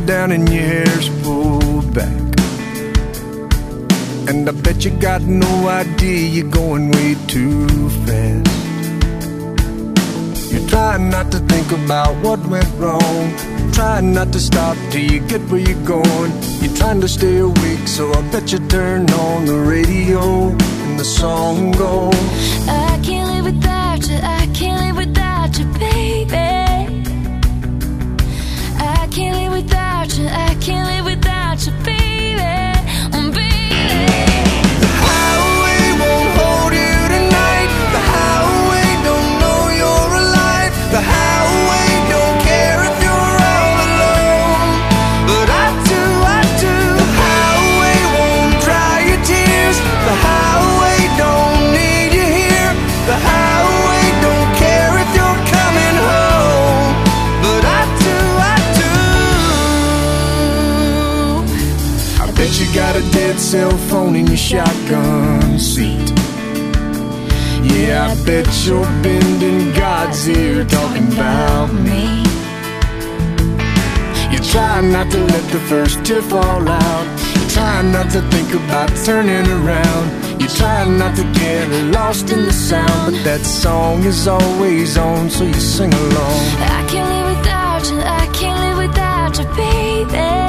down and your hair's pulled back. And I bet you got no idea you're going way too fast. You're trying not to think about what went wrong, trying not to stop till you get where you're going. You're trying to stay awake, so I bet you turn on the radio and the song goes, I can't live without you, I can't live without you, baby. I can't live without you, I can't live without you, baby. The highway won't hold you tonight. The highway don't know you're alive. The highway don't care if you're all alone. But I do, I do. The highway won't dry your tears. The highway don't need you here. The highway don't care if you're coming home. But I do, I do. I bet you got a dead cell phone in your shotgun seat. Yeah, I bet you're bending God's ear talking about me. You're trying not to let the first tear fall out. You're trying not to think about turning around. You're trying not to get lost in the sound. But that song is always on, so you sing along. I can't live without you, I can't live without you, baby.